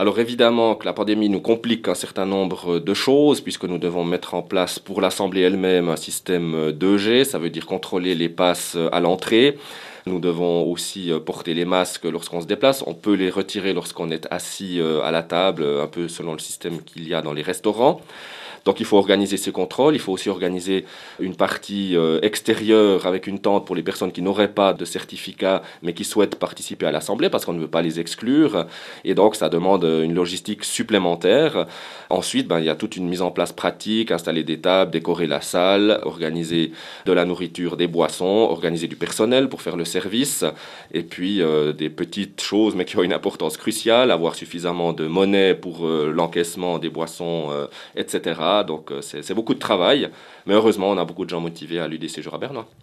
Alors évidemment que la pandémie nous complique un certain nombre de choses puisque nous devons mettre en place pour l'Assemblée elle-même un système 2G, ça veut dire contrôler les passes à l'entrée. Nous devons aussi porter les masques lorsqu'on se déplace. On peut les retirer lorsqu'on est assis à la table, un peu selon le système qu'il y a dans les restaurants. Donc il faut organiser ces contrôles, il faut aussi organiser une partie extérieure avec une tente pour les personnes qui n'auraient pas de certificat mais qui souhaitent participer à l'Assemblée parce qu'on ne veut pas les exclure. Et donc ça demande une logistique supplémentaire. Ensuite, il y a toute une mise en place pratique, installer des tables, décorer la salle, organiser de la nourriture, des boissons, organiser du personnel pour faire le service. Et puis des petites choses mais qui ont une importance cruciale, avoir suffisamment de monnaie pour l'encaissement des boissons, etc. Donc c'est beaucoup de travail, mais heureusement on a beaucoup de gens motivés à l'UDC Jura Bernois.